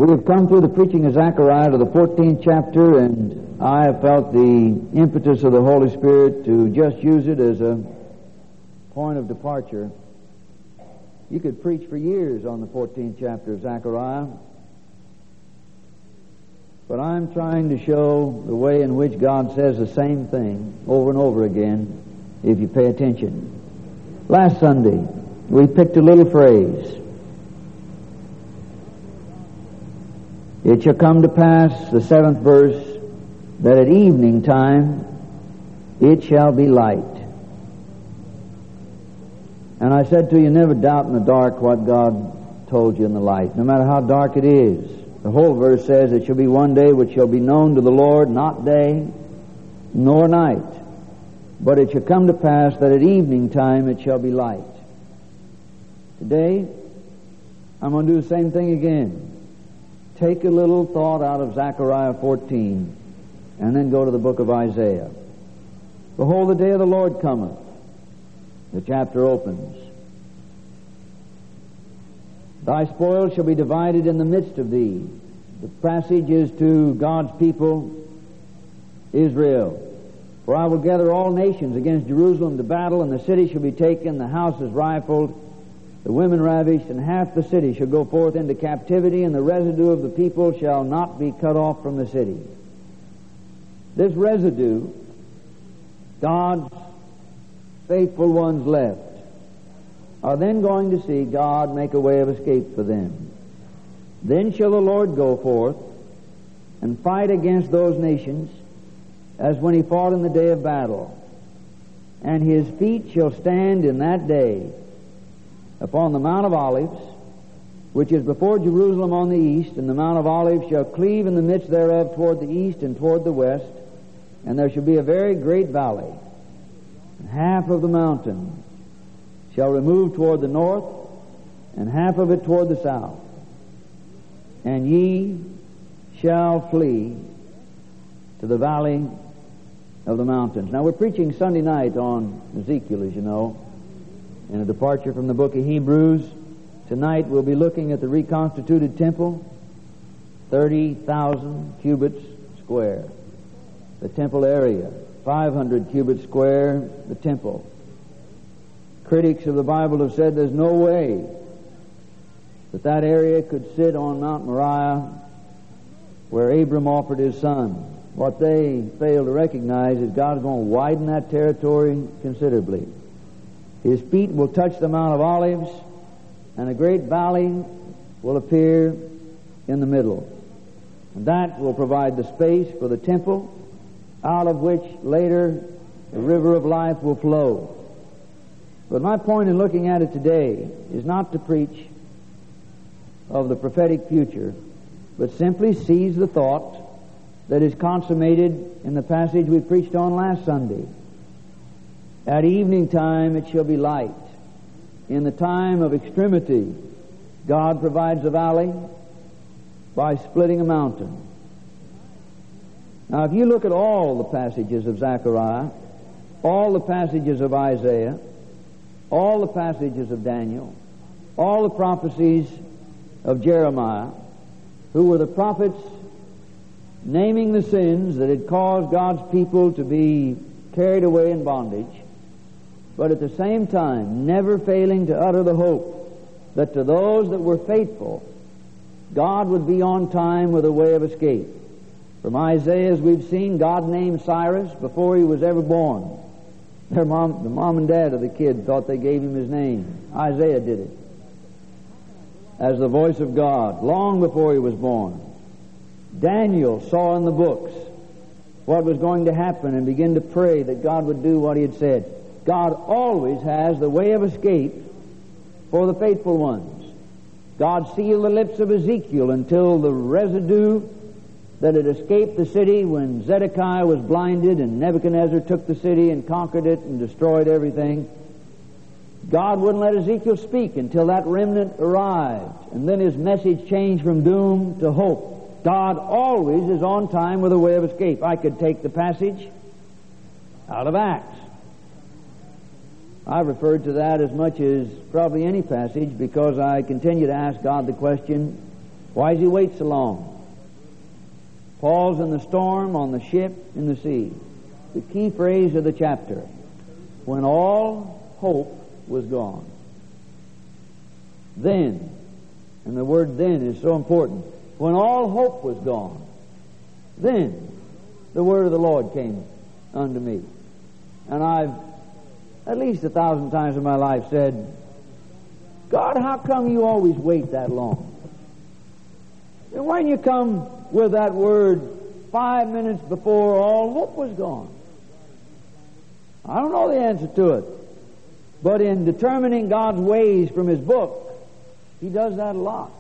We have come through the preaching of Zechariah to the 14th chapter, and I have felt the impetus of the Holy Spirit to just use it as a point of departure. You could preach for years on the 14th chapter of Zechariah, but I'm trying to show the way in which God says the same thing over and over again if you pay attention. Last Sunday, we picked a little phrase. It shall come to pass, the 7th verse, that at evening time it shall be light. And I said to you, never doubt in the dark what God told you in the light, no matter how dark it is. The whole verse says, it shall be one day which shall be known to the Lord, not day nor night. But it shall come to pass that at evening time it shall be light. Today, I'm going to do the same thing again. Take a little thought out of Zechariah 14 and then go to the book of Isaiah. Behold, the day of the Lord cometh. The chapter opens. Thy spoil shall be divided in the midst of thee. The passage is to God's people, Israel. For I will gather all nations against Jerusalem to battle, and the city shall be taken, the houses rifled, the women ravished, and half the city shall go forth into captivity, and the residue of the people shall not be cut off from the city. This residue, God's faithful ones left, are then going to see God make a way of escape for them. Then shall the Lord go forth and fight against those nations as when he fought in the day of battle. And his feet shall stand in that day upon the Mount of Olives, which is before Jerusalem on the east, and the Mount of Olives shall cleave in the midst thereof toward the east and toward the west, and there shall be a very great valley. And half of the mountain shall remove toward the north, and half of it toward the south. And ye shall flee to the valley of the mountains. Now, we're preaching Sunday night on Ezekiel, as you know, in a departure from the book of Hebrews. Tonight we'll be looking at the reconstituted temple, 30,000 cubits square. The temple area, 500 cubits square, the temple. Critics of the Bible have said there's no way that area could sit on Mount Moriah where Abram offered his son. What they fail to recognize is God's going to widen that territory considerably. His feet will touch the Mount of Olives, and a great valley will appear in the middle. And that will provide the space for the temple, out of which later the river of life will flow. But my point in looking at it today is not to preach of the prophetic future, but simply seize the thought that is consummated in the passage we preached on last Sunday. At evening time it shall be light. In the time of extremity, God provides a valley by splitting a mountain. Now, if you look at all the passages of Zechariah, all the passages of Isaiah, all the passages of Daniel, all the prophecies of Jeremiah, who were the prophets naming the sins that had caused God's people to be carried away in bondage, but at the same time never failing to utter the hope that to those that were faithful, God would be on time with a way of escape. From Isaiah, as we've seen, God named Cyrus before he was ever born. The mom and dad of the kid thought they gave him his name. Isaiah did it as the voice of God long before he was born. Daniel saw in the books what was going to happen and began to pray that God would do what he had said. God always has the way of escape for the faithful ones. God sealed the lips of Ezekiel until the residue that had escaped the city when Zedekiah was blinded and Nebuchadnezzar took the city and conquered it and destroyed everything. God wouldn't let Ezekiel speak until that remnant arrived, and then his message changed from doom to hope. God always is on time with a way of escape. I could take the passage out of Acts. I referred to that as much as probably any passage because I continue to ask God the question, Why does he wait so long? Paul's in the storm, on the ship, in the sea. The key phrase of the chapter, when all hope was gone. Then, and the word then is so important, when all hope was gone, then the word of the Lord came unto me. And I've at least 1,000 times in my life said, God, how come you always wait that long? And when you come with that word 5 minutes before all hope was gone? I don't know the answer to it. But in determining God's ways from His book, He does that a lot.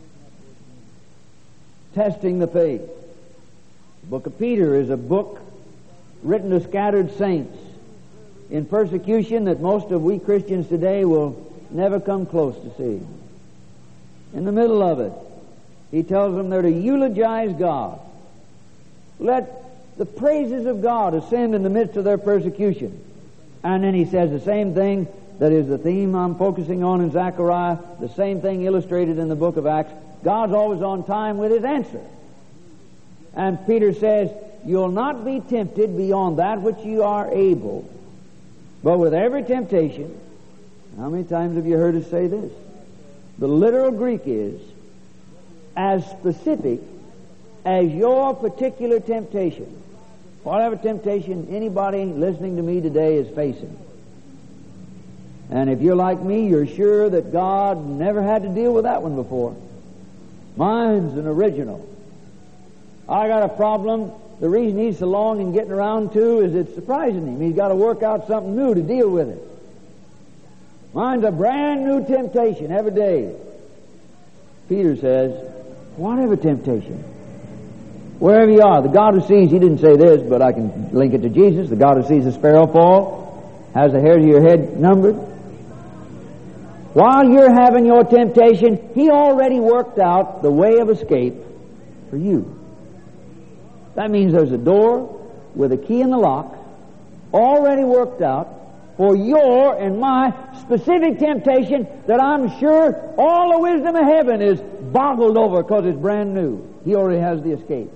Testing the faith. The book of Peter is a book written to scattered saints in persecution that most of we Christians today will never come close to seeing. In the middle of it, he tells them they're to eulogize God. Let the praises of God ascend in the midst of their persecution. And then he says the same thing that is the theme I'm focusing on in Zechariah, the same thing illustrated in the book of Acts. God's always on time with His answer. And Peter says, you'll not be tempted beyond that which you are able, but with every temptation. How many times have you heard us say this? The literal Greek is, as specific as your particular temptation. Whatever temptation anybody listening to me today is facing. And if you're like me, you're sure that God never had to deal with that one before. Mine's an original. I got a problem. The reason he's so long in getting around to is it's surprising him. He's got to work out something new to deal with it. Mine's a brand new temptation every day. Peter says, whatever temptation, wherever you are, the God who sees, he didn't say this, but I can link it to Jesus. The God who sees a sparrow fall, has the hairs of your head numbered. While you're having your temptation, He already worked out the way of escape for you. That means there's a door with a key in the lock, already worked out for your and my specific temptation that I'm sure all the wisdom of heaven is boggled over because it's brand new. He already has the escape.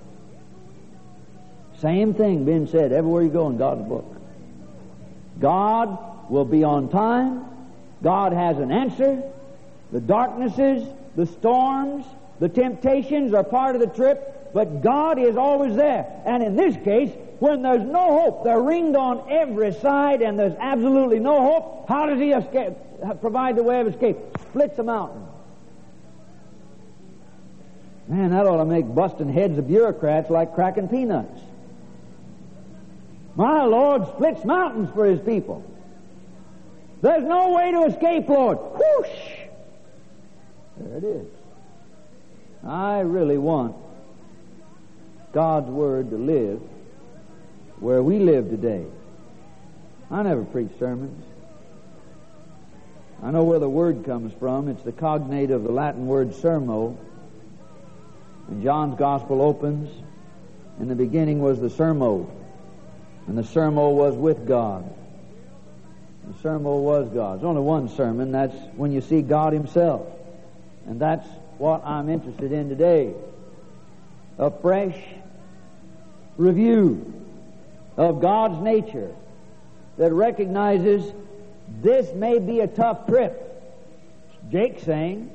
Same thing being said everywhere you go in God's book. God will be on time. God has an answer. The darknesses, the storms, the temptations are part of the trip, but God is always there. And in this case, when there's no hope, they're ringed on every side and there's absolutely no hope, how does He provide the way of escape? Splits the mountain. Man, that ought to make busting heads of bureaucrats like cracking peanuts. My Lord splits mountains for His people. There's no way to escape, Lord. Whoosh! There it is. I really want God's Word to live where we live today. I never preach sermons. I know where the word comes from. It's the cognate of the Latin word sermo. And John's Gospel opens, in the beginning was the sermo, and the sermo was with God. The sermo was God. There's only one sermon. That's when you see God Himself. And that's what I'm interested in today. A fresh review of God's nature that recognizes this may be a tough trip. Jake's saying,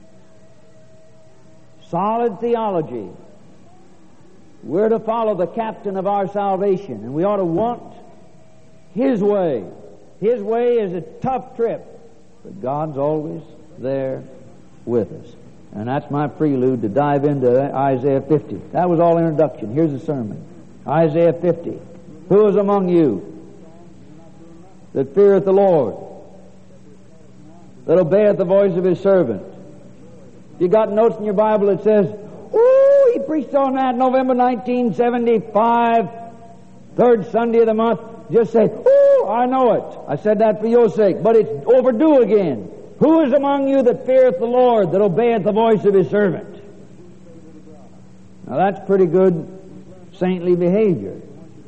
solid theology. We're to follow the captain of our salvation, and we ought to want His way. His way is a tough trip, but God's always there with us. And that's my prelude to dive into Isaiah 50. That was all introduction. Here's the sermon. Isaiah 50. Who is among you that feareth the Lord, that obeyeth the voice of His servant? You got notes in your Bible that says, ooh, he preached on that November 1975, third Sunday of the month. Just say, ooh, I know it. I said that for your sake, but it's overdue again. Who is among you that feareth the Lord, that obeyeth the voice of His servant? Now that's pretty good saintly behavior.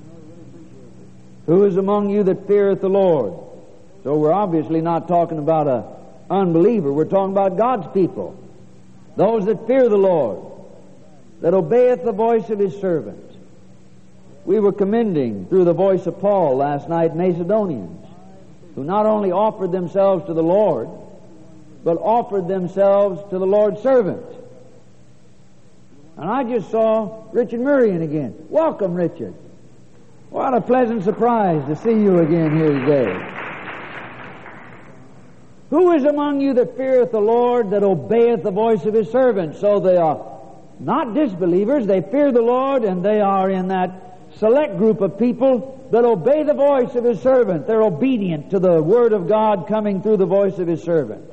Who is among you that feareth the Lord? So we're obviously not talking about an unbeliever. We're talking about God's people. those that fear the Lord, that obeyeth the voice of His servant. We were commending through the voice of Paul last night Macedonians, who not only offered themselves to the Lord, but offered themselves to the Lord's servant. And I just saw Richard Murrian again. Welcome, Richard. What a pleasant surprise to see you again here today. Who is among you that feareth the Lord, that obeyeth the voice of His servant? So they are not disbelievers. They fear the Lord, and they are in that select group of people that obey the voice of His servant. They're obedient to the Word of God coming through the voice of His servant.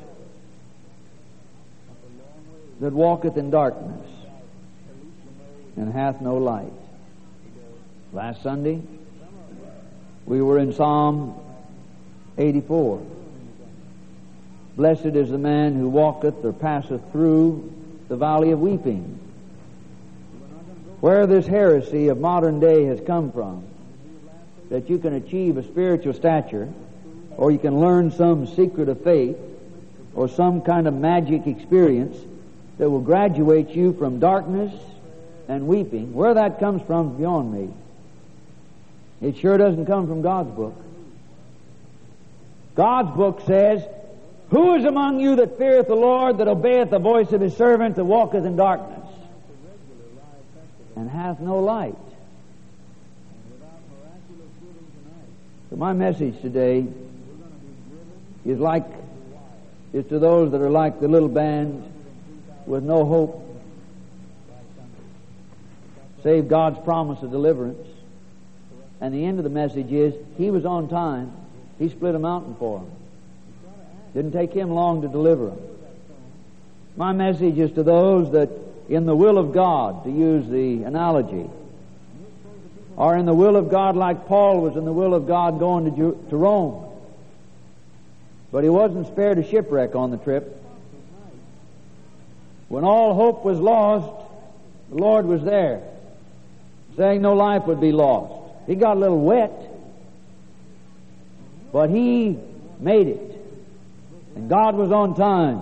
That walketh in darkness and hath no light. Last Sunday, we were in Psalm 84. Blessed is the man who walketh or passeth through the valley of weeping. Where this heresy of modern day has come from, that you can achieve a spiritual stature, or you can learn some secret of faith, or some kind of magic experience that will graduate you from darkness and weeping, where that comes from is beyond me. It sure doesn't come from God's book. God's book says, who is among you that feareth the Lord, that obeyeth the voice of His servant, that walketh in darkness, and hath no light? So my message today is to those that are like the little band with no hope, save God's promise of deliverance. And the end of the message is, He was on time. He split a mountain for them. Didn't take Him long to deliver them. My message is to those that, in the will of God, to use the analogy, are in the will of God like Paul was in the will of God going to Rome. But he wasn't spared a shipwreck on the trip. When all hope was lost, the Lord was there, saying no life would be lost. He got a little wet, but he made it. And God was on time.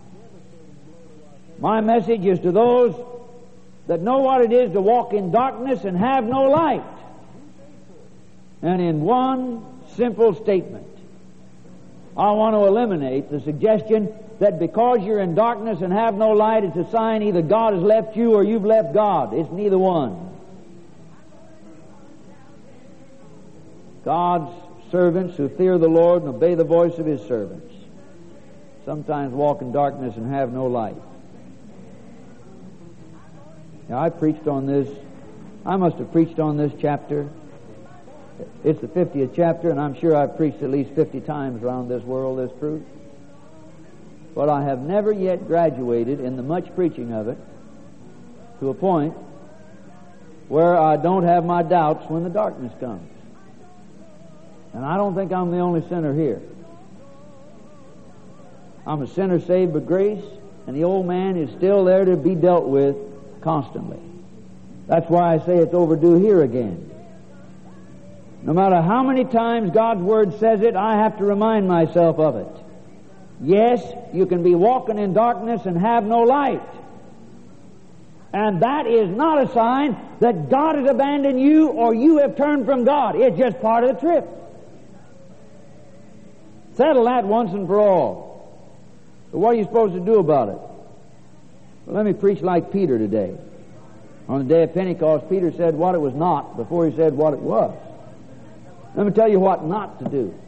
My message is to those that know what it is to walk in darkness and have no light. And in one simple statement, I want to eliminate the suggestion that because you're in darkness and have no light, it's a sign either God has left you or you've left God. It's neither one. God's servants who fear the Lord and obey the voice of His servants sometimes walk in darkness and have no light. Now, I preached on this. I must have preached on this chapter. It's the 50th chapter, and I'm sure I've preached at least 50 times around this world this truth. But I have never yet graduated in the much preaching of it to a point where I don't have my doubts when the darkness comes. And I don't think I'm the only sinner here. I'm a sinner saved by grace, and the old man is still there to be dealt with constantly. That's why I say it's overdue here again. No matter how many times God's Word says it, I have to remind myself of it. Yes, you can be walking in darkness and have no light. And that is not a sign that God has abandoned you or you have turned from God. It's just part of the trip. Settle that once and for all. But what are you supposed to do about it? Well, let me preach like Peter today. On the day of Pentecost, Peter said what it was not before he said what it was. Let me tell you what not to do.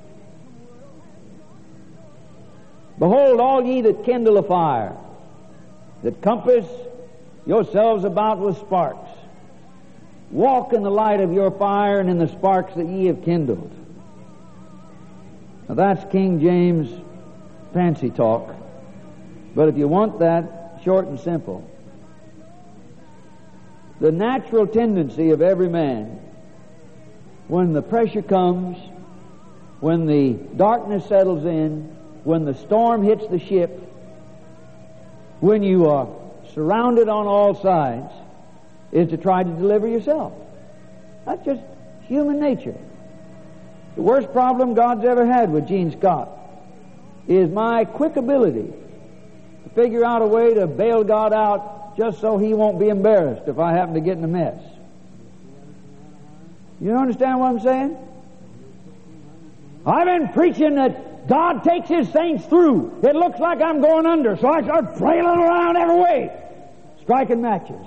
Behold, all ye that kindle a fire, that compass yourselves about with sparks, walk in the light of your fire and in the sparks that ye have kindled. Now that's King James fancy talk. But if you want that short and simple, the natural tendency of every man, when the pressure comes, when the darkness settles in, when the storm hits the ship, when you are surrounded on all sides, is to try to deliver yourself. That's just human nature. The worst problem God's ever had with Gene Scott is my quick ability to figure out a way to bail God out just so He won't be embarrassed if I happen to get in a mess. You understand what I'm saying? I've been preaching that God takes His saints through. It looks like I'm going under, so I start flailing around every way, striking matches.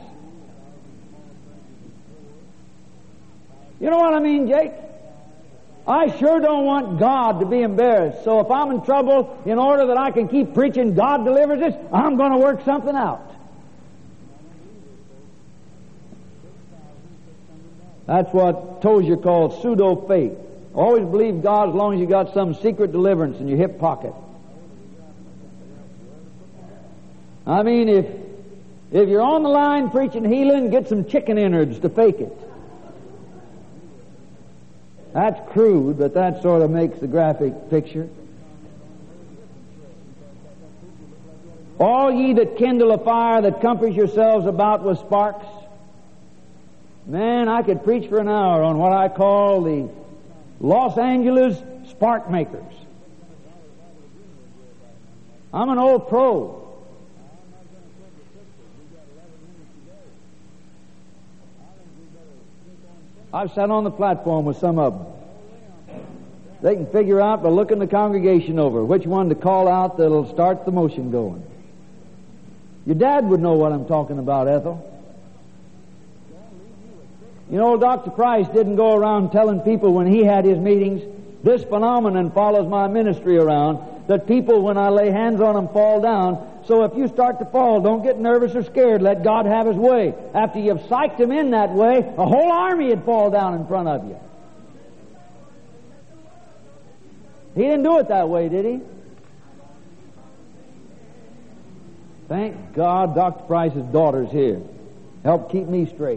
You know what I mean, Jake? I sure don't want God to be embarrassed. So if I'm in trouble, in order that I can keep preaching God delivers us, I'm going to work something out. That's what Tozier called pseudo-faith. Always believe God as long as you got some secret deliverance in your hip pocket. I mean, if you're on the line preaching healing, get some chicken innards to fake it. That's crude, but that sort of makes the graphic picture. All ye that kindle a fire, that compass yourselves about with sparks. Man, I could preach for an hour on what I call the Los Angeles spark makers. I'm an old pro. I've sat on the platform with some of them. They can figure out by looking the congregation over which one to call out that'll start the motion going. Your dad would know what I'm talking about, Ethel. You know, Dr. Price didn't go around telling people when he had his meetings, this phenomenon follows my ministry around, that people, when I lay hands on them, fall down. So if you start to fall, don't get nervous or scared. Let God have His way. After you've psyched Him in that way, a whole army would fall down in front of you. He didn't do it that way, did he? Thank God Dr. Price's daughter's here. Help keep me straight.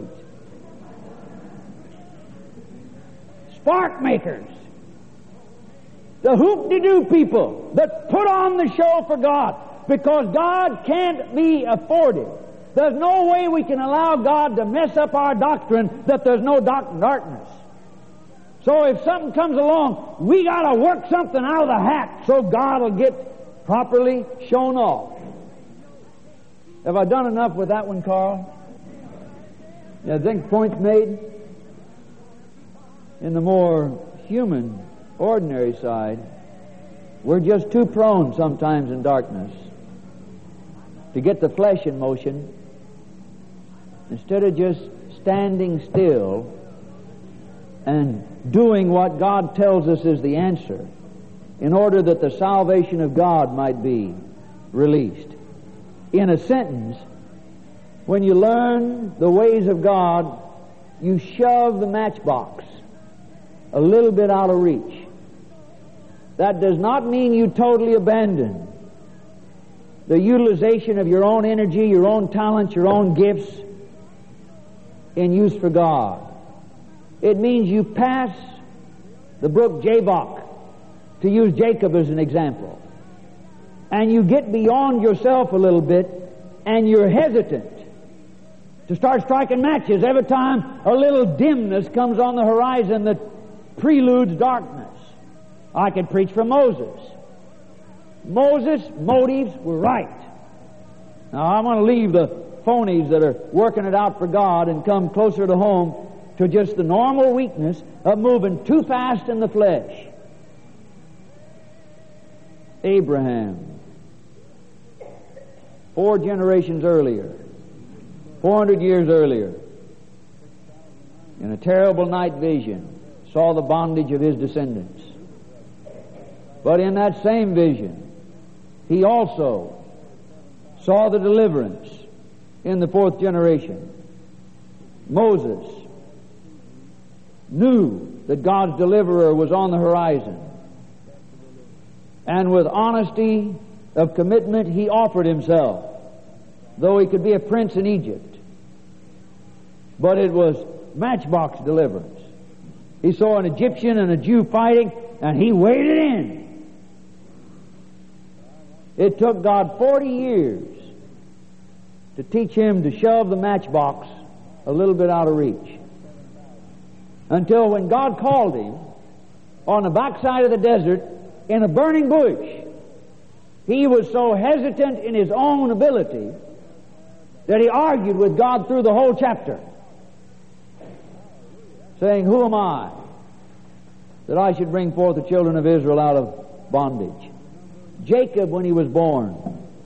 Spark makers. The hoop-de-doo people that put on the show for God. Because God can't be afforded. There's no way we can allow God to mess up our doctrine that there's no darkness. So if something comes along, we got to work something out of the hat so God will get properly shown off. Have I done enough with that one, Carl? Yeah, I think point's made. In the more human, ordinary side, we're just too prone sometimes in darkness to get the flesh in motion instead of just standing still and doing what God tells us is the answer in order that the salvation of God might be released. In a sentence, when you learn the ways of God, you shove the matchbox a little bit out of reach. That does not mean you totally abandon the utilization of your own energy, your own talents, your own gifts in use for God. It means you pass the brook Jabbok, to use Jacob as an example, and you get beyond yourself a little bit, and you're hesitant to start striking matches every time a little dimness comes on the horizon that preludes darkness. I could preach for Moses. Moses' motives were right. Now I want to leave the phonies that are working it out for God and come closer to home to just the normal weakness of moving too fast in the flesh. Abraham, 4 generations earlier, 400 years earlier, in a terrible night vision, saw the bondage of his descendants. But in that same vision, he also saw the deliverance in the 4th generation. Moses knew that God's deliverer was on the horizon. And with honesty of commitment, he offered himself, though he could be a prince in Egypt. But it was matchbox deliverance. He saw an Egyptian and a Jew fighting, and he waded in. It took God 40 years to teach him to shove the matchbox a little bit out of reach. Until when God called him on the backside of the desert in a burning bush, He was so hesitant in his own ability that he argued with God through the whole chapter, saying, "Who am I that I should bring forth the children of Israel out of bondage?" Jacob, when he was born,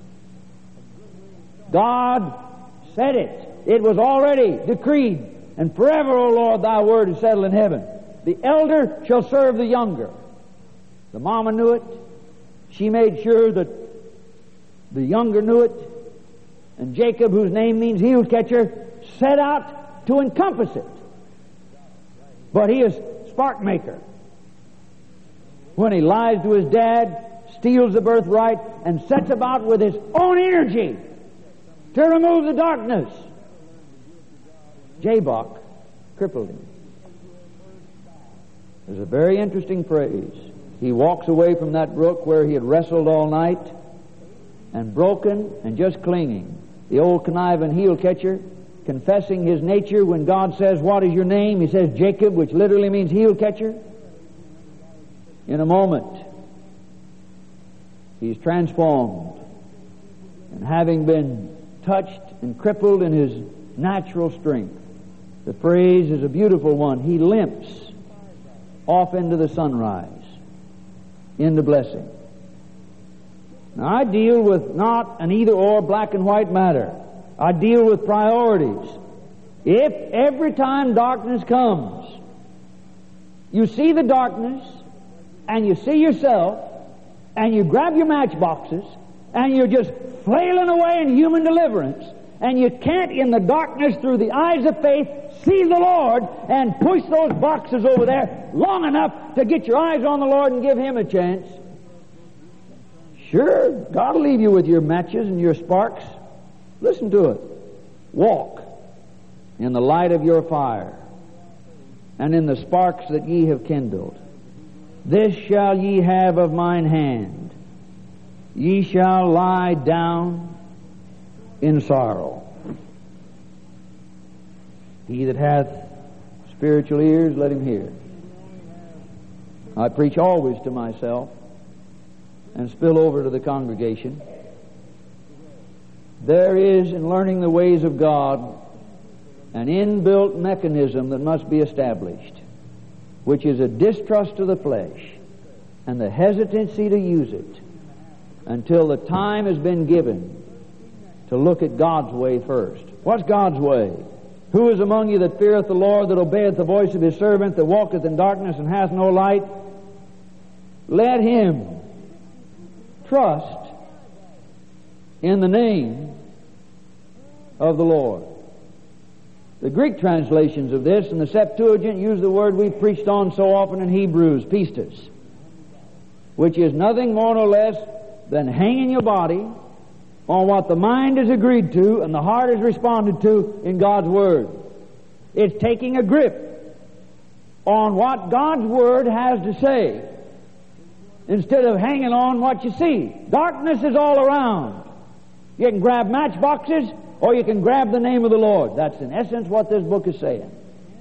God said it. It was already decreed. "And forever, O Lord, thy word is settled in heaven. The elder shall serve the younger." The mama knew it. She made sure that the younger knew it. And Jacob, whose name means heel catcher, set out to encompass it. But he is spark maker. When he lies to his dad, steals the birthright, and sets about with his own energy to remove the darkness, Jabbok crippled him. There's a very interesting phrase. He walks away from that brook where he had wrestled all night, and broken and just clinging. The old conniving heel catcher, confessing his nature when God says, "What is your name?" He says Jacob, which literally means heel catcher. In a moment, he's transformed, and having been touched and crippled in his natural strength, the phrase is a beautiful one. He limps off into the sunrise, into blessing. Now, I deal with not an either-or black and white matter. I deal with priorities. If every time darkness comes, you see the darkness, and you see yourself, and you grab your matchboxes, and you're just flailing away in human deliverance, and you can't, in the darkness, through the eyes of faith, see the Lord and push those boxes over there long enough to get your eyes on the Lord and give Him a chance, sure, God will leave you with your matches and your sparks. Listen to it. Walk in the light of your fire, and in the sparks that ye have kindled. This shall ye have of mine hand. Ye shall lie down in sorrow. He that hath spiritual ears, let him hear. I preach always to myself and spill over to the congregation. There is, in learning the ways of God, an inbuilt mechanism that must be established, which is a distrust of the flesh and the hesitancy to use it until the time has been given to look at God's way first. What's God's way? "Who is among you that feareth the Lord, that obeyeth the voice of His servant, that walketh in darkness and hath no light? Let him trust in the name of the Lord." The Greek translations of this in the Septuagint use the word we've preached on so often in Hebrews, pistis, which is nothing more nor less than hanging your body on what the mind has agreed to and the heart has responded to in God's Word. It's taking a grip on what God's Word has to say instead of hanging on what you see. Darkness is all around. You can grab matchboxes or you can grab the name of the Lord. That's in essence what this book is saying.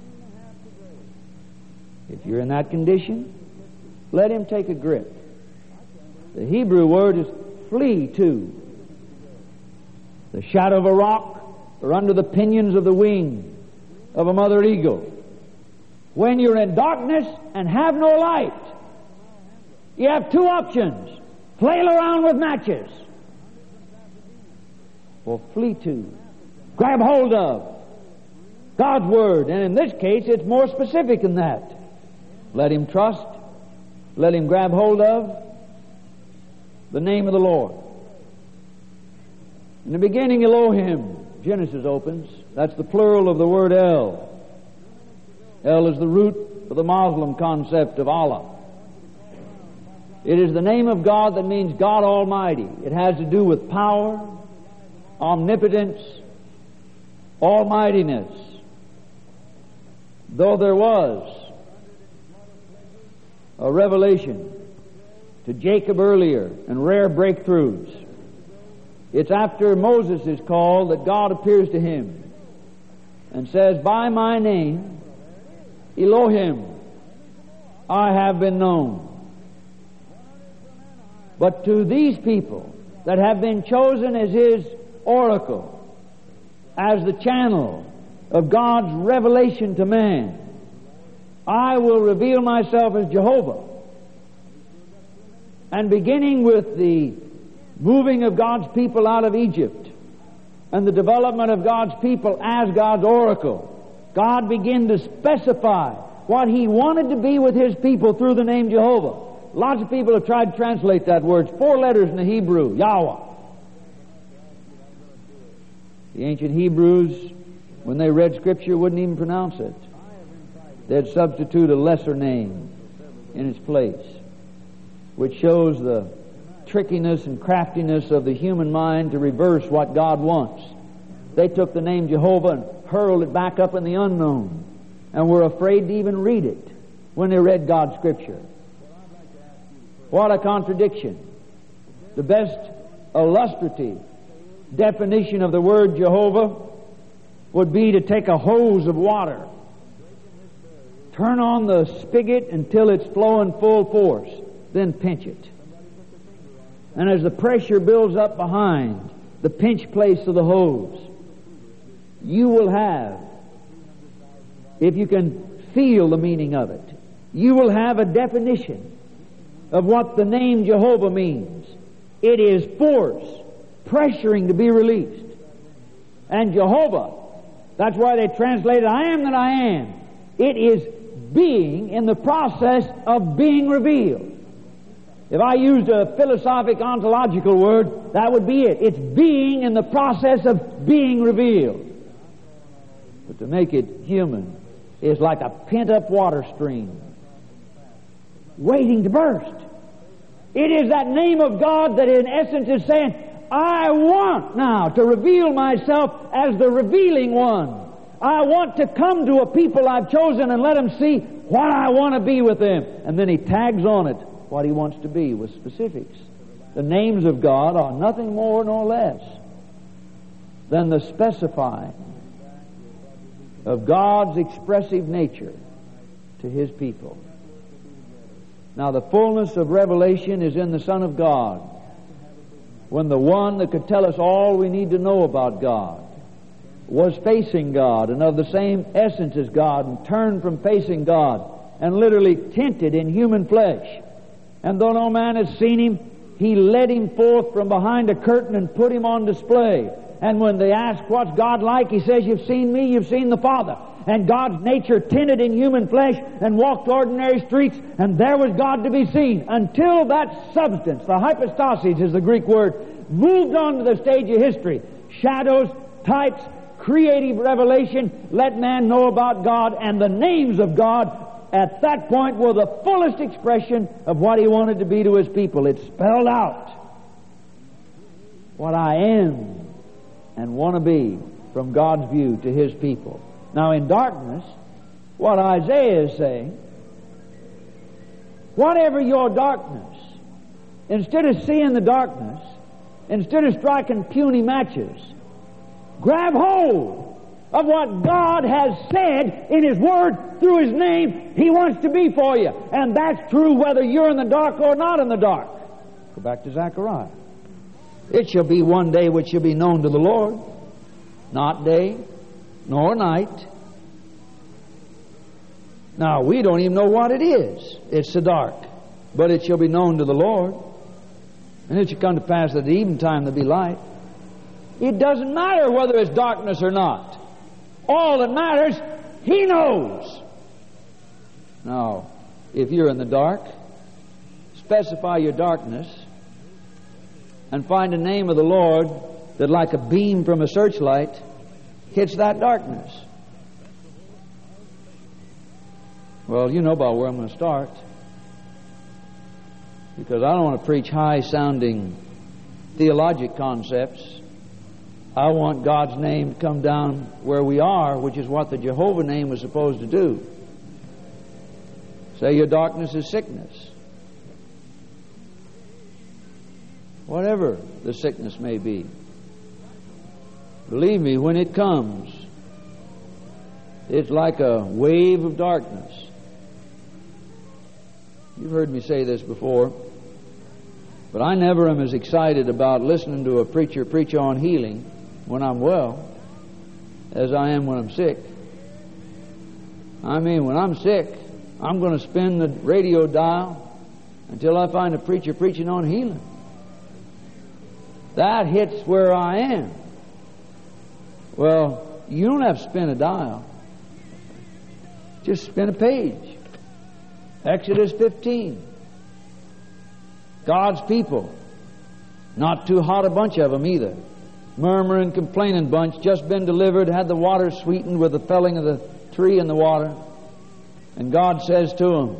If you're in that condition, let Him take a grip. The Hebrew word is flee to. The shadow of a rock, or under the pinions of the wing of a mother eagle. When you're in darkness and have no light, you have two options. Flail around with matches, or flee to, grab hold of God's Word. And in this case, it's more specific than that. Let him trust, let him grab hold of the name of the Lord. In the beginning, Elohim, Genesis opens. That's the plural of the word El. El is the root of the Muslim concept of Allah. It is the name of God that means God Almighty. It has to do with power, omnipotence, almightiness. Though there was a revelation to Jacob earlier and rare breakthroughs, it's after Moses is called that God appears to him and says, "By my name, Elohim, I have been known." But to these people that have been chosen as His oracle, as the channel of God's revelation to man, I will reveal myself as Jehovah. And beginning with the moving of God's people out of Egypt and the development of God's people as God's oracle, God began to specify what He wanted to be with His people through the name Jehovah. Lots of people have tried to translate that word. It's 4 letters in the Hebrew, Yahweh. The ancient Hebrews, when they read Scripture, wouldn't even pronounce it. They'd substitute a lesser name in its place, which shows the trickiness and craftiness of the human mind to reverse what God wants. They took the name Jehovah and hurled it back up in the unknown, and were afraid to even read it when they read God's Scripture. What a contradiction. The best illustrative definition of the word Jehovah would be to take a hose of water, turn on the spigot until it's flowing full force, then pinch it. And as the pressure builds up behind the pinch place of the hose, you will have, if you can feel the meaning of it, you will have a definition of what the name Jehovah means. It is force, pressuring to be released. And Jehovah, that's why they translated, I am that I am. It is being in the process of being revealed. If I used a philosophic ontological word, that would be it. It's being in the process of being revealed. But to make it human is like a pent-up water stream waiting to burst. It is that name of God that in essence is saying, I want now to reveal myself as the revealing one. I want to come to a people I've chosen and let them see what I want to be with them. And then He tags on it what He wants to be with specifics. The names of God are nothing more nor less than the specifying of God's expressive nature to His people. Now the fullness of revelation is in the Son of God, when the one that could tell us all we need to know about God was facing God and of the same essence as God, and turned from facing God and literally tinted in human flesh. And though no man has seen Him, He led Him forth from behind a curtain and put Him on display. And when they ask, what's God like? He says, you've seen me, you've seen the Father. And God's nature tinted in human flesh and walked ordinary streets, and there was God to be seen. Until that substance, the hypostasis is the Greek word, moved on to the stage of history. Shadows, types, creative revelation, let man know about God, and the names of God at that point were the fullest expression of what He wanted to be to His people. It spelled out what I am and want to be from God's view to His people. Now in darkness, what Isaiah is saying, whatever your darkness, instead of seeing the darkness, instead of striking puny matches, grab hold of what God has said in His Word through His name He wants to be for you. And that's true whether you're in the dark or not in the dark. Go back to Zechariah. It shall be one day which shall be known to the Lord, not day nor night. Now, we don't even know what it is. It's the dark. But it shall be known to the Lord. And it shall come to pass that at eventime there be light. It doesn't matter whether it's darkness or not. All that matters, He knows. Now, if you're in the dark, specify your darkness and find a name of the Lord that, like a beam from a searchlight, hits that darkness. Well, you know about where I'm going to start, because I don't want to preach high-sounding theologic concepts. I want God's name to come down where we are, which is what the Jehovah name was supposed to do. Say your darkness is sickness. Whatever the sickness may be. Believe me, when it comes, it's like a wave of darkness. You've heard me say this before. But I never am as excited about listening to a preacher preach on healing when I'm well as I am when I'm sick. I mean, when I'm sick, I'm going to spin the radio dial until I find a preacher preaching on healing. That hits where I am. Well, you don't have to spin a dial. Just spin a page. Exodus 15. God's people. Not too hot a bunch of them either. Murmuring, complaining bunch. Just been delivered, had the water sweetened with the felling of the tree in the water. And God says to them,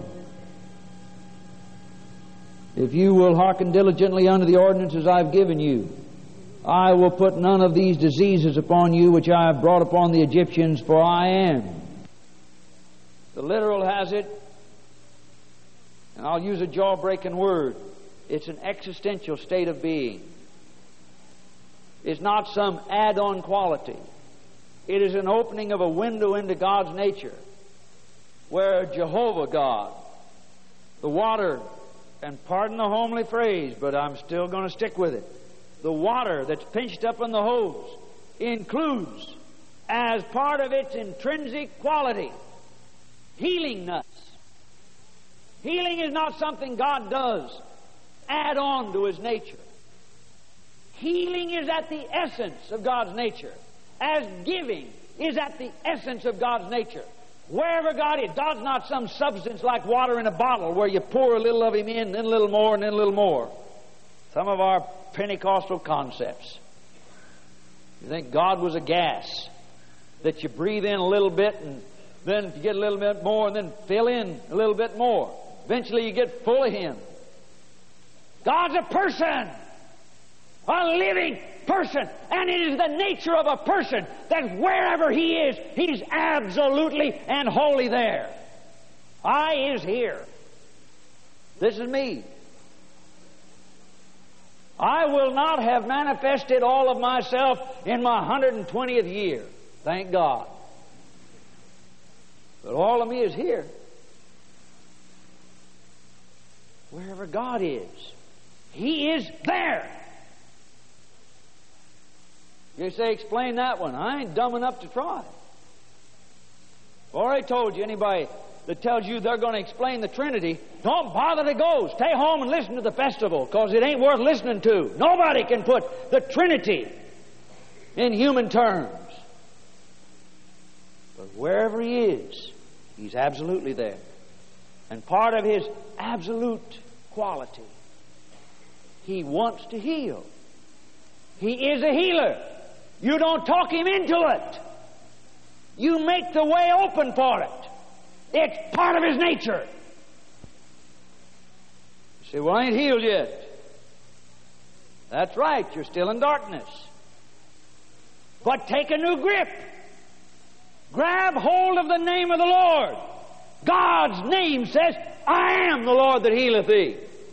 if you will hearken diligently unto the ordinances I've given you, I will put none of these diseases upon you which I have brought upon the Egyptians, for I am. The literal has it, and I'll use a jaw-breaking word, it's an existential state of being. It's not some add-on quality. It is an opening of a window into God's nature, where Jehovah God, the water, and pardon the homely phrase, but I'm still going to stick with it, the water that's pinched up in the hose includes, as part of its intrinsic quality, healingness. Healing is not something God does add on to His nature. Healing is at the essence of God's nature, as giving is at the essence of God's nature. Wherever God is, God's not some substance like water in a bottle where you pour a little of Him in, then a little more, and then a little more. Some of our Pentecostal concepts. You think God was a gas that you breathe in a little bit and then you get a little bit more and then fill in a little bit more. Eventually you get full of Him. God's a person, a living person, and it is the nature of a person that wherever He is, He's absolutely and wholly there. I is here. This is me. I will not have manifested all of myself in my 120th year. Thank God. But all of me is here. Wherever God is, He is there. You say, explain that one. I ain't dumb enough to try. Already told you, anybody that tells you they're going to explain the Trinity, don't bother to go. Stay home and listen to the festival, because it ain't worth listening to. Nobody can put the Trinity in human terms. But wherever He is, He's absolutely there. And part of His absolute quality, He wants to heal. He is a healer. You don't talk Him into it. You make the way open for it. It's part of His nature. You say, well, I ain't healed yet. That's right. You're still in darkness. But take a new grip. Grab hold of the name of the Lord. God's name says, I am the Lord that healeth thee.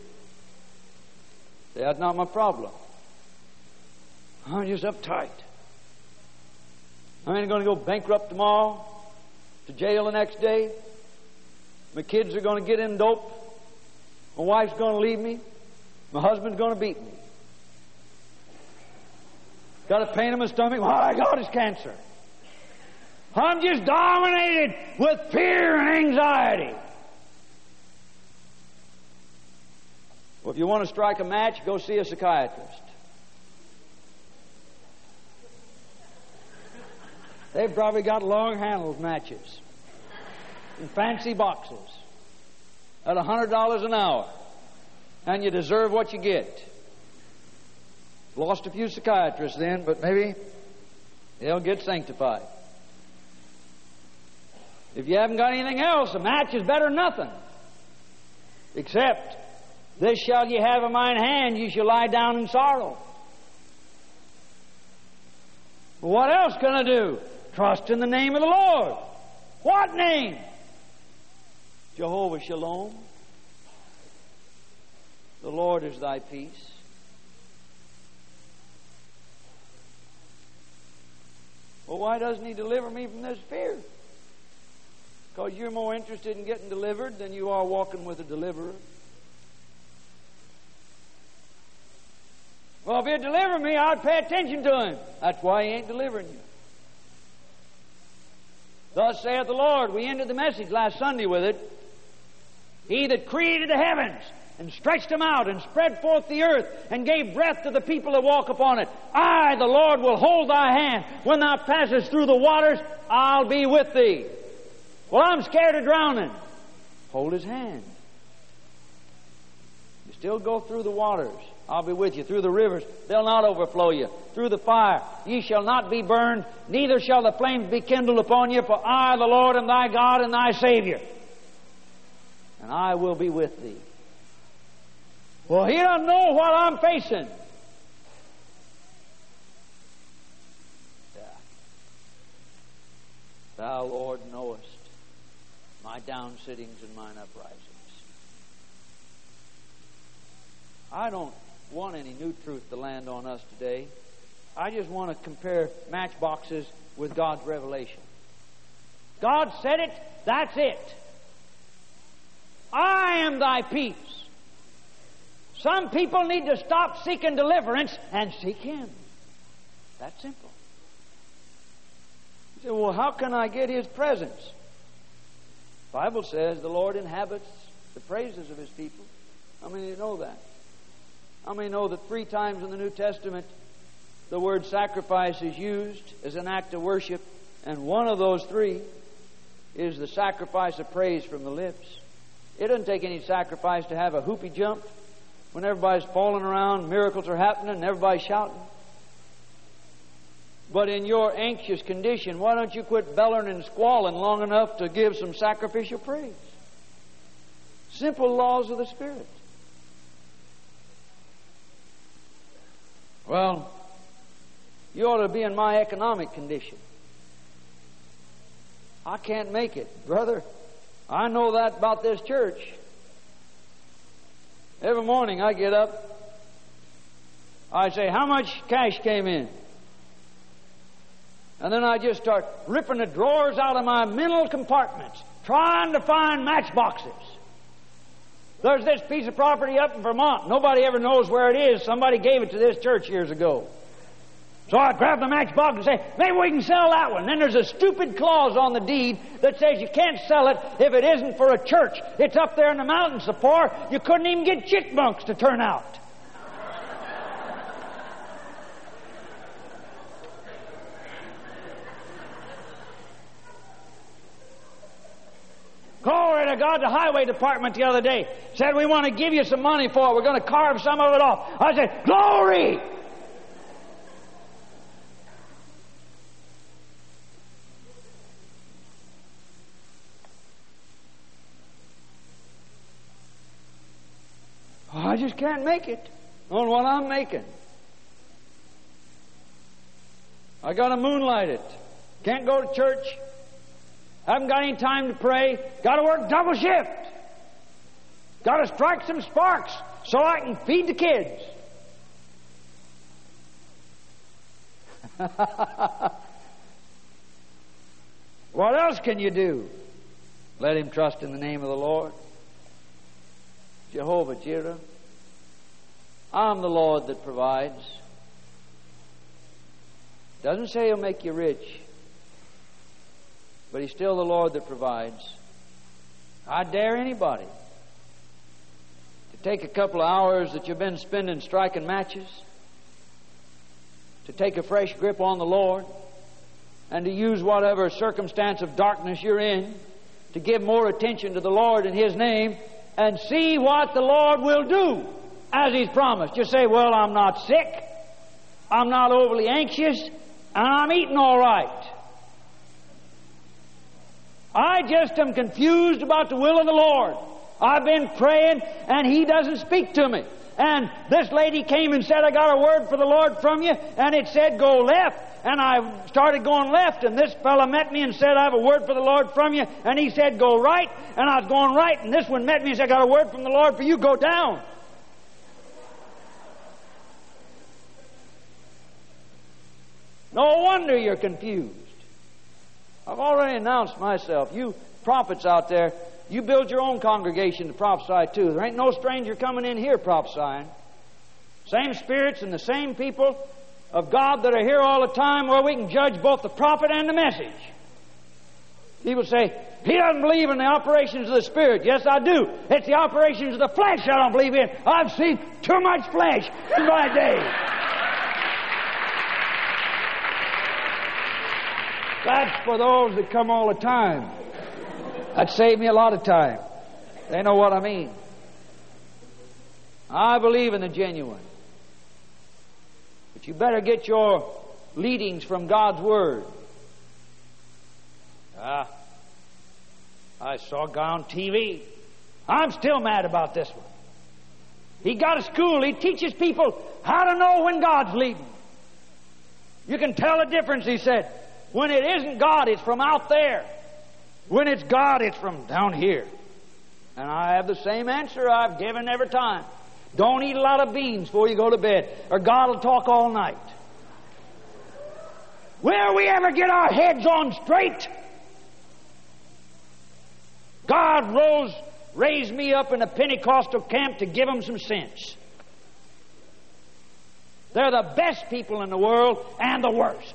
Say, that's not my problem. I'm just uptight. I ain't going to go bankrupt tomorrow, to jail the next day. My kids are going to get in dope. My wife's going to leave me. My husband's going to beat me. Got a pain in my stomach. All I got is cancer. I'm just dominated with fear and anxiety. Well, if you want to strike a match, go see a psychiatrist. They've probably got long-handled matches in fancy boxes at $100 an hour, and you deserve what you get. Lost a few psychiatrists then, but maybe they'll get sanctified. If you haven't got anything else, a match is better than nothing. Except, this shall ye have in mine hand, ye shall lie down in sorrow. Well, what else can I do? Trust in the name of the Lord. What name? Jehovah Shalom. The Lord is thy peace. Well, why doesn't He deliver me from this fear? Because you're more interested in getting delivered than you are walking with a deliverer. Well, if He'd deliver me, I'd pay attention to Him. That's why He ain't delivering you. Thus saith the Lord. We ended the message last Sunday with it. He that created the heavens and stretched them out and spread forth the earth and gave breath to the people that walk upon it. I, the Lord, will hold thy hand. When thou passest through the waters, I'll be with thee. Well, I'm scared of drowning. Hold His hand. You still go through the waters. I'll be with you. Through the rivers, they'll not overflow you. Through the fire, ye shall not be burned, neither shall the flames be kindled upon you, for I, the Lord, am thy God and thy Savior. And I will be with thee. Well, He doesn't know what I'm facing. Yeah. Thou, Lord, knowest my downsittings and mine uprisings. I don't want any new truth to land on us today. I just want to compare matchboxes with God's revelation. God said it, that's it. I am thy peace. Some people need to stop seeking deliverance and seek Him. That's simple. You say, well, how can I get His presence? The Bible says the Lord inhabits the praises of His people. How many of you know that? How many know that 3 times in the New Testament the word sacrifice is used as an act of worship, and one of those 3 is the sacrifice of praise from the lips? It doesn't take any sacrifice to have a hoopy jump when everybody's falling around, miracles are happening, and everybody's shouting. But in your anxious condition, why don't you quit bellowing and squalling long enough to give some sacrificial praise? Simple laws of the Spirit. Well, you ought to be in my economic condition. I can't make it. Brother, I know that about this church. Every morning I get up, I say, how much cash came in? And then I just start ripping the drawers out of my mental compartments, trying to find matchboxes. There's this piece of property up in Vermont. Nobody ever knows where it is. Somebody gave it to this church years ago. So I grab the matchbox and say, maybe we can sell that one. Then there's a stupid clause on the deed that says you can't sell it if it isn't for a church. It's up there in the mountains so far, you couldn't even get chipmunks to turn out. Glory to God, the highway department the other day said, we want to give you some money for it. We're going to carve some of it off. I said, glory! I just can't make it on what I'm making. I got to moonlight it. Can't go to church. Haven't got any time to pray. Got to work double shift. Got to strike some sparks so I can feed the kids. What else can you do? Let him trust in the name of the Lord. Jehovah Jireh. I'm the Lord that provides. Doesn't say He'll make you rich, but He's still the Lord that provides. I dare anybody to take a couple of hours that you've been spending striking matches, to take a fresh grip on the Lord, and to use whatever circumstance of darkness you're in to give more attention to the Lord in His name and see what the Lord will do as He's promised. You say, well, I'm not sick, I'm not overly anxious, and I'm eating all right. I just am confused about the will of the Lord. I've been praying and He doesn't speak to me. And this lady came and said, I got a word for the Lord from you, and it said go left. And I started going left, and this fellow met me and said, I have a word for the Lord from you. And he said, go right. And I was going right, and this one met me and said, I got a word from the Lord for you, go down. No wonder you're confused. I've already announced myself. You prophets out there, you build your own congregation to prophesy to. There ain't no stranger coming in here prophesying. Same spirits and the same people of God that are here all the time, where we can judge both the prophet and the message. People say, he doesn't believe in the operations of the Spirit. Yes, I do. It's the operations of the flesh I don't believe in. I've seen too much flesh in my day. That's for those that come all the time. That saved me a lot of time. They know what I mean. I believe in the genuine. But you better get your leadings from God's Word. I saw a guy on TV. I'm still mad about this one. He got a school. He teaches people how to know when God's leading. You can tell the difference, he said. When it isn't God, it's from out there. When it's God, it's from down here. And I have the same answer I've given every time. Don't eat a lot of beans before you go to bed, or God will talk all night. Will we ever get our heads on straight? God raised me up in a Pentecostal camp to give them some sense. They're the best people in the world and the worst.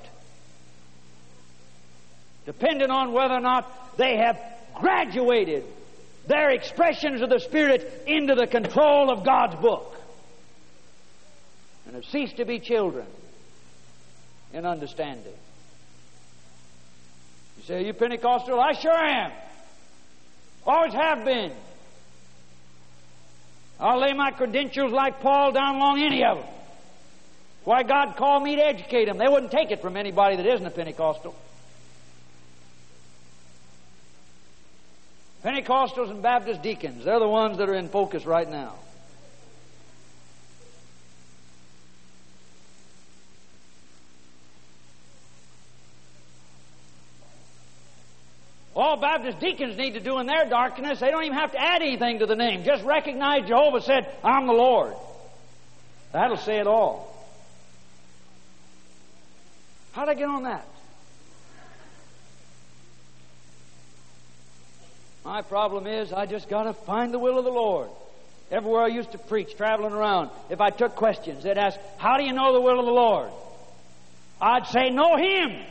Depending on whether or not they have graduated their expressions of the Spirit into the control of God's book and have ceased to be children in understanding. You say, are you Pentecostal? I sure am. Always have been. I'll lay my credentials like Paul down along any of them. Why God called me to educate them. They wouldn't take it from anybody that isn't a Pentecostal. Pentecostals and Baptist deacons, they're the ones that are in focus right now. All Baptist deacons need to do in their darkness, they don't even have to add anything to the name. Just recognize Jehovah said, I'm the Lord. That'll say it all. How'd I get on that? My problem is I just got to find the will of the Lord. Everywhere I used to preach, traveling around, if I took questions, they'd ask, how do you know the will of the Lord? I'd say, know Him.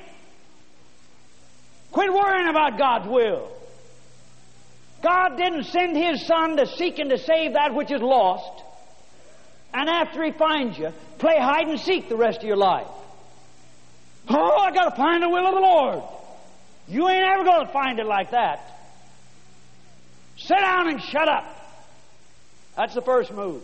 Quit worrying about God's will. God didn't send His Son to seek and to save that which is lost, and after He finds you, play hide and seek the rest of your life. Oh, I got to find the will of the Lord. You ain't ever going to find it like that. Sit down and shut up. That's the first move.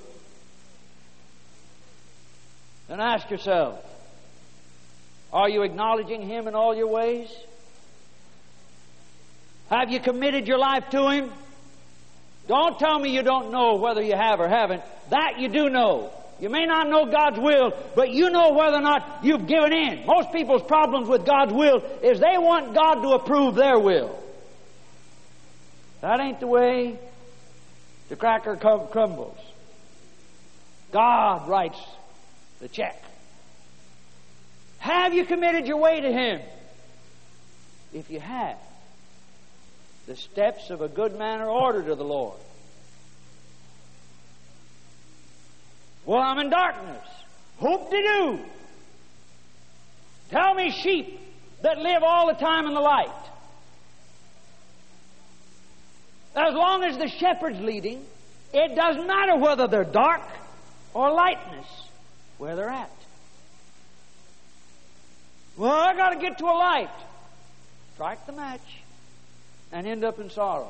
Then ask yourself, are you acknowledging Him in all your ways? Have you committed your life to Him? Don't tell me you don't know whether you have or haven't. That you do know. You may not know God's will, but you know whether or not you've given in. Most people's problems with God's will is they want God to approve their will. That ain't the way the cracker crumbles. God writes the check. Have you committed your way to Him? If you have, the steps of a good man are ordered of the Lord. Well, I'm in darkness. Hoop-de-doo. Tell me sheep that live all the time in the light. As long as the shepherd's leading, it doesn't matter whether they're dark or lightness where they're at. Well, I got to get to a light. Strike the match and end up in sorrow.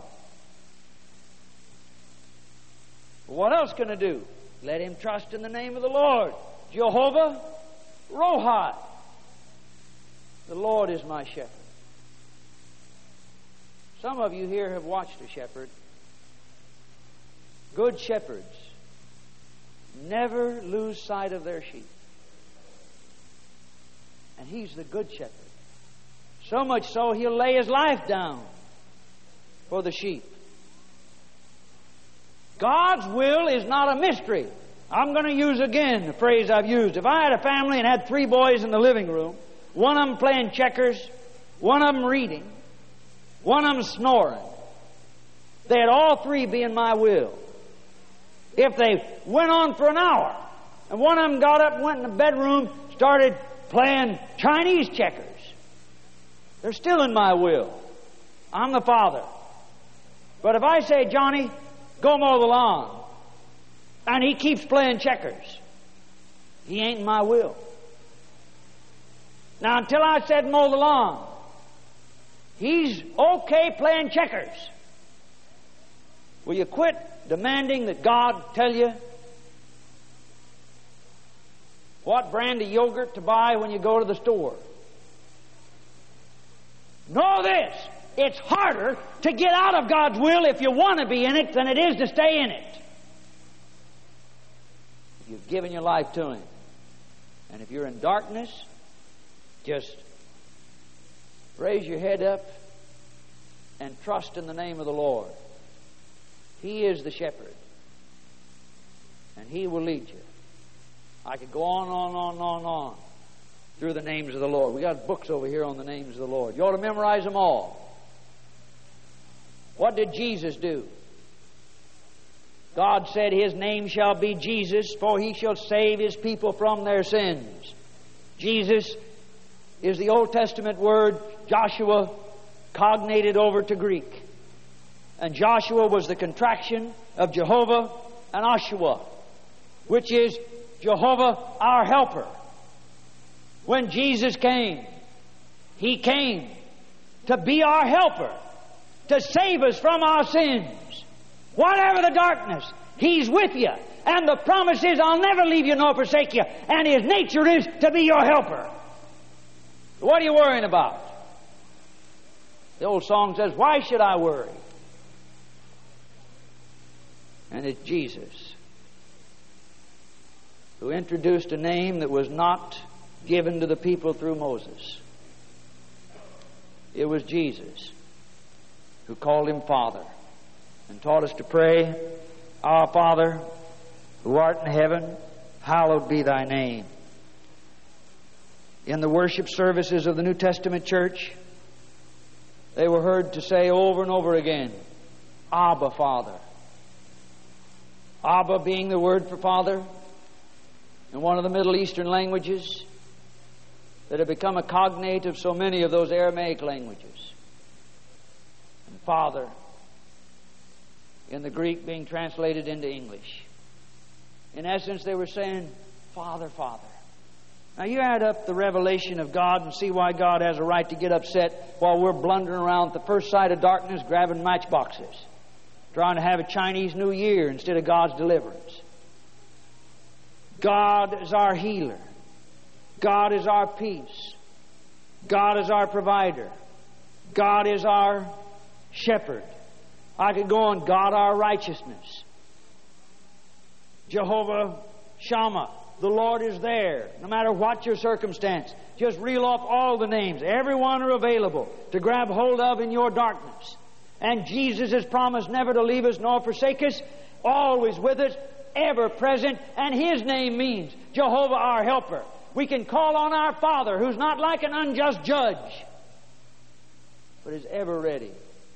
What else can I do? Let him trust in the name of the Lord. Jehovah Rohi. The Lord is my shepherd. Some of you here have watched a shepherd. Good shepherds never lose sight of their sheep. And He's the good shepherd. So much so, He'll lay His life down for the sheep. God's will is not a mystery. I'm going to use again the phrase I've used. If I had a family and had 3 boys in the living room, one of them playing checkers, one of them reading, one of them snoring, they'd all 3 be in my will. If they went on for an hour And one of them got up and went in the bedroom, started playing Chinese checkers. They're still in my will. I'm the father. But if I say, Johnny, go mow the lawn, and he keeps playing checkers, he ain't in my will. Now, until I said mow the lawn, he's okay playing checkers. Will you quit demanding that God tell you what brand of yogurt to buy when you go to the store? Know this. It's harder to get out of God's will if you want to be in it than it is to stay in it. If you've given your life to Him. And if you're in darkness, just raise your head up and trust in the name of the Lord. He is the shepherd. And He will lead you. I could go on through the names of the Lord. We got books over here on the names of the Lord. You ought to memorize them all. What did Jesus do? God said, His name shall be Jesus, for He shall save His people from their sins. Jesus is the Old Testament word Joshua cognated over to Greek. And Joshua was the contraction of Jehovah and Oshua, which is Jehovah our helper. When Jesus came, He came to be our helper, to save us from our sins. Whatever the darkness, He's with you. And the promise is, I'll never leave you nor forsake you. And His nature is to be your helper. What are you worrying about? The old song says, why should I worry? And it's Jesus who introduced a name that was not given to the people through Moses. It was Jesus who called Him Father and taught us to pray, Our Father, who art in heaven, hallowed be Thy name. In the worship services of the New Testament church, they were heard to say over and over again, Abba, Father. Abba being the word for Father in one of the Middle Eastern languages that have become a cognate of so many of those Aramaic languages. And Father in the Greek being translated into English. In essence, they were saying, Father, Father. Now you add up the revelation of God and see why God has a right to get upset while we're blundering around at the first sight of darkness grabbing matchboxes, trying to have a Chinese New Year instead of God's deliverance. God is our healer. God is our peace. God is our provider. God is our shepherd. I could go on. God our righteousness. Jehovah Shammah. The Lord is there, no matter what your circumstance. Just reel off all the names. Every one are available to grab hold of in your darkness. And Jesus has promised never to leave us nor forsake us, always with us, ever present. And His name means Jehovah our helper. We can call on our Father, who's not like an unjust judge, but is ever ready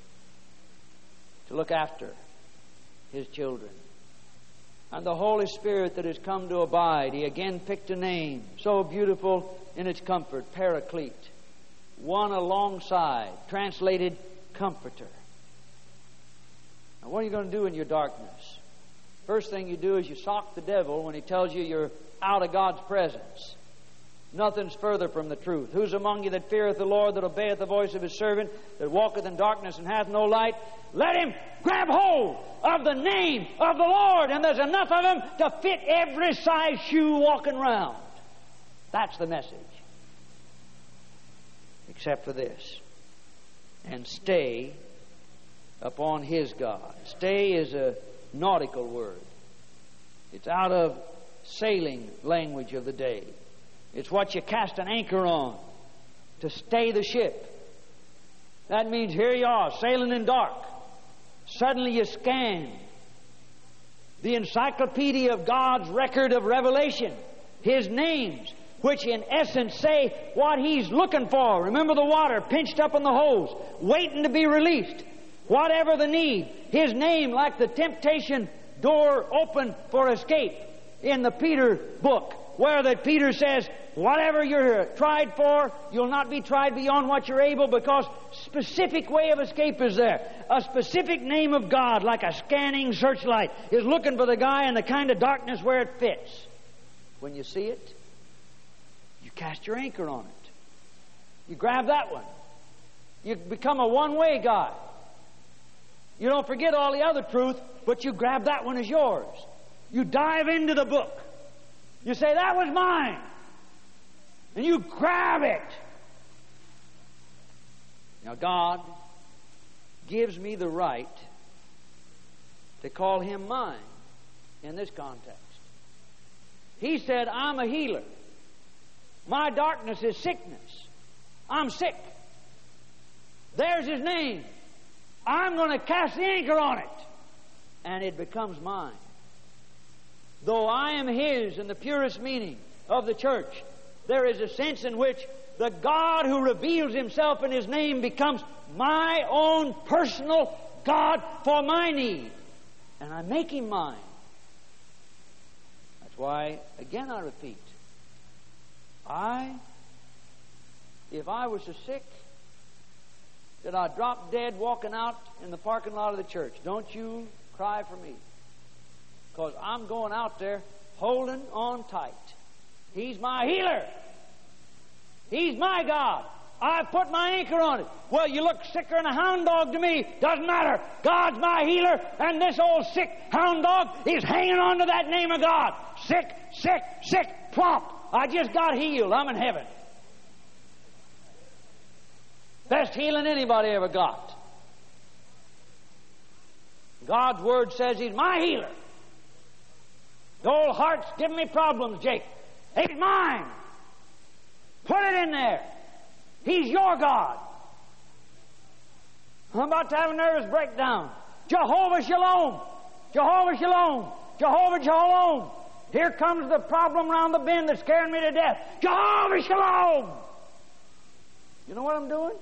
to look after His children. And the Holy Spirit that has come to abide, He again picked a name so beautiful in its comfort, Paraclete, one alongside, translated Comforter. Now what are you going to do in your darkness? First thing you do is you sock the devil when he tells you you're out of God's presence. Nothing's further from the truth. Who's among you that feareth the Lord, that obeyeth the voice of His servant, that walketh in darkness and hath no light? Let him grab hold of the name of the Lord, and there's enough of them to fit every size shoe walking around. That's the message. Except for this. And stay upon His God. Stay is a nautical word. It's out of sailing language of the day. It's what you cast an anchor on to stay the ship. That means here you are, sailing in dark. Suddenly you scan the encyclopedia of God's record of revelation, His names, which in essence say what He's looking for. Remember the water pinched up in the hose, waiting to be released. Whatever the need, His name, like the temptation door open for escape. in the Peter book, where that Peter says, whatever you're tried for, you'll not be tried beyond what you're able, because specific way of escape is there. A specific name of God, like a scanning searchlight, is looking for the guy in the kind of darkness where it fits. When you see it, you cast your anchor on it. You grab that one. You become a one-way guy. You don't forget all the other truth, but you grab that one as yours. You dive into the book. You say, that was mine. And you grab it. Now God gives me the right to call Him mine in this context. He said, I'm a healer. My darkness is sickness. I'm sick. There's His name. I'm going to cast the anchor on it. And it becomes mine. Though I am His in the purest meaning of the church, there is a sense in which the God who reveals Himself in His name becomes my own personal God for my need. And I make Him mine. That's why, again I repeat, if I was so sick that I dropped dead walking out in the parking lot of the church, don't you cry for me. Because I'm going out there holding on tight. He's my healer. He's my God. I've put my anchor on it. Well, you look sicker than a hound dog to me. Doesn't matter. God's my healer, and this old sick hound dog is hanging on to that name of God. Sick, sick, sick, plop. I just got healed. I'm in heaven. Best healing anybody ever got. God's Word says He's my healer. The old heart's giving me problems, Jake. He's mine. Put it in there. He's your God. I'm about to have a nervous breakdown. Jehovah Shalom. Jehovah Shalom. Jehovah Shalom. Here comes the problem round the bend that's scaring me to death. Jehovah Shalom. You know what I'm doing?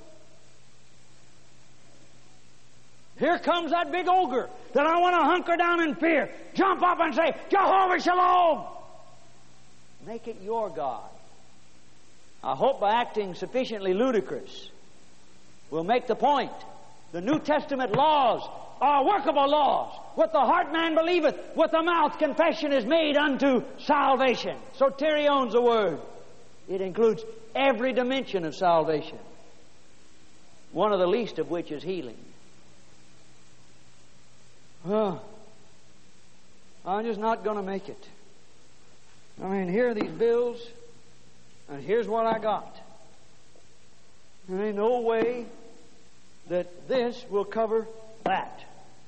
Here comes that big ogre that I want to hunker down in fear. Jump up and say, Jehovah Shalom. Make it your God. I hope by acting sufficiently ludicrous, we'll make the point. The New Testament laws are workable laws. With the heart man believeth, with the mouth confession is made unto salvation. Soterion's a word. It includes every dimension of salvation, one of the least of which is healing. Oh, I'm just not going to make it. I mean, here are these bills, and here's what I got. There ain't no way that this will cover that.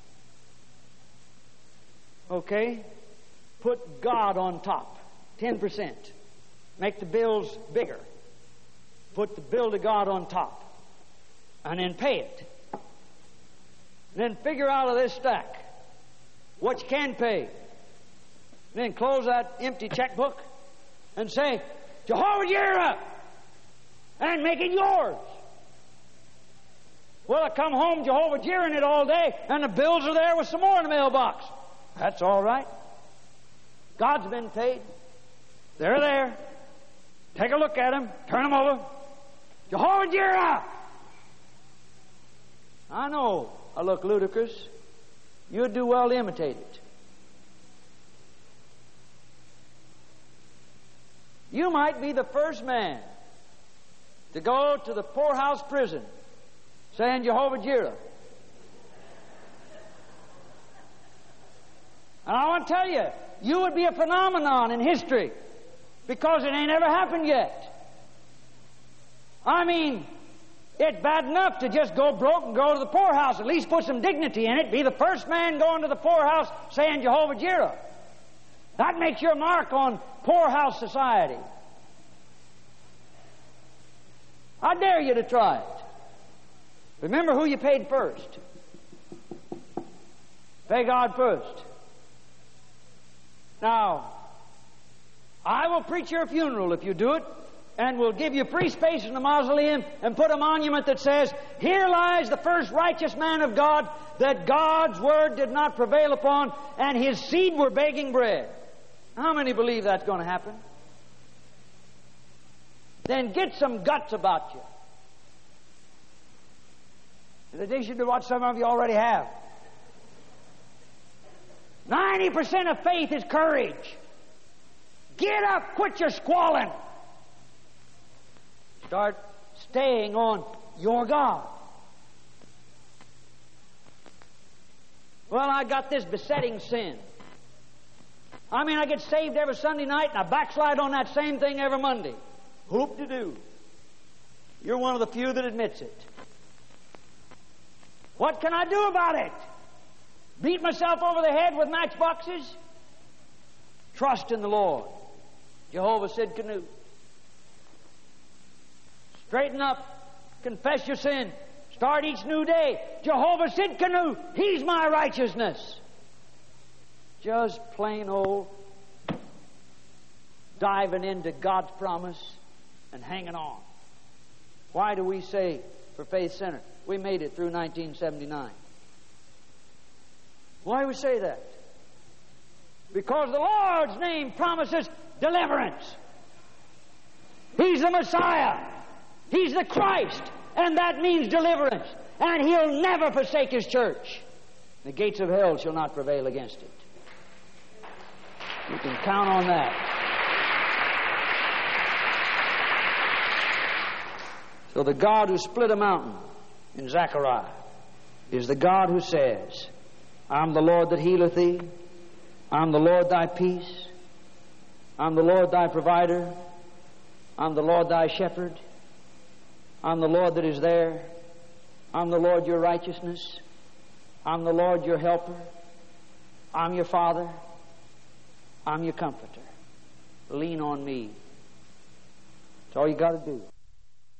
Okay? Put God on top. 10%. Make the bills bigger. Put the bill to God on top. And then pay it. Then figure out of this stack what you can pay. Then close that empty checkbook and say, Jehovah Jireh, and make it yours. Well, I come home Jehovah Jireh it all day, and the bills are there with some more in the mailbox. That's all right. God's been paid. They're there. Take a look at them. Turn them over. Jehovah Jireh. I know I look ludicrous. You'd do well to imitate it. You might be the first man to go to the poorhouse prison saying Jehovah Jireh. And I want to tell you, you would be a phenomenon in history because it ain't ever happened yet. I mean, it's bad enough to just go broke and go to the poorhouse. At least put some dignity in it. Be the first man going to the poorhouse saying Jehovah Jireh. That makes your mark on poorhouse society. I dare you to try it. Remember who you paid first. Pay God first. Now, I will preach your funeral if you do it, and we'll give you free space in the mausoleum and put a monument that says, here lies the first righteous man of God that God's word did not prevail upon, and his seed were begging bread. How many believe that's going to happen? Then get some guts about you. In addition to what some of you already have. 90% of faith is courage. Get up, quit your squalling. Start staying on your God. Well, I got this besetting sin. I mean, I get saved every Sunday night and I backslide on that same thing every Monday. Whoop-de-doo. You're one of the few that admits it. What can I do about it? Beat myself over the head with matchboxes? Trust in the Lord. Jehovah Sidkenu. Straighten up. Confess your sin. Start each new day. Jehovah Sidkenu. He's my righteousness. Just plain old diving into God's promise and hanging on. Why do we say for Faith Center, we made it through 1979? Why do we say that? Because the Lord's name promises deliverance. He's the Messiah. He's the Christ. And that means deliverance. And He'll never forsake His church. The gates of hell shall not prevail against it. You can count on that. So the God who split a mountain in Zechariah is the God who says, I'm the Lord that healeth thee. I'm the Lord thy peace. I'm the Lord thy provider. I'm the Lord thy shepherd. I'm the Lord that is there. I'm the Lord your righteousness. I'm the Lord your helper. I'm your Father. I'm your comforter. Lean on me. That's all you got to do.